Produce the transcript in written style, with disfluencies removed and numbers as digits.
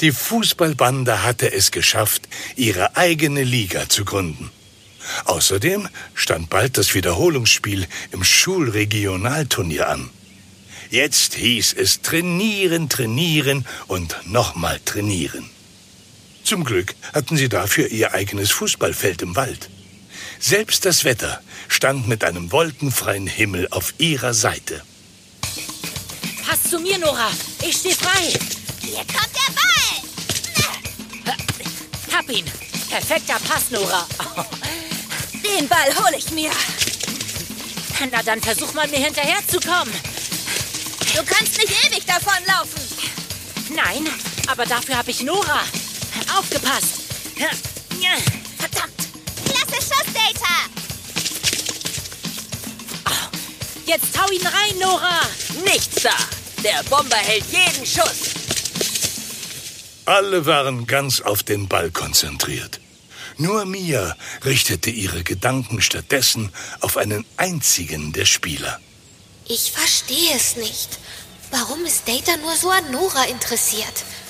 Die Fußballbande hatte es geschafft, ihre eigene Liga zu gründen. Außerdem stand bald das Wiederholungsspiel im Schulregionalturnier an. Jetzt hieß es trainieren, trainieren und nochmal trainieren. Zum Glück hatten sie dafür ihr eigenes Fußballfeld im Wald. Selbst das Wetter stand mit einem wolkenfreien Himmel auf ihrer Seite. Pass zu mir, Nora. Ich stehe frei. Hier kommt der Ball. Hab ihn. Perfekter Pass, Nora. Den Ball hole ich mir. Na, dann versuch mal, mir hinterherzukommen. Du kannst nicht ewig davonlaufen. Nein, aber dafür habe ich Nora. Aufgepasst. Verdammt. Klasse Schuss, Data. Jetzt hau ihn rein, Nora. Nichts da. Der Bomber hält jeden Schuss. Alle waren ganz auf den Ball konzentriert. Nur Mia richtete ihre Gedanken stattdessen auf einen einzigen der Spieler. Ich verstehe es nicht. Warum ist Data nur so an Nora interessiert?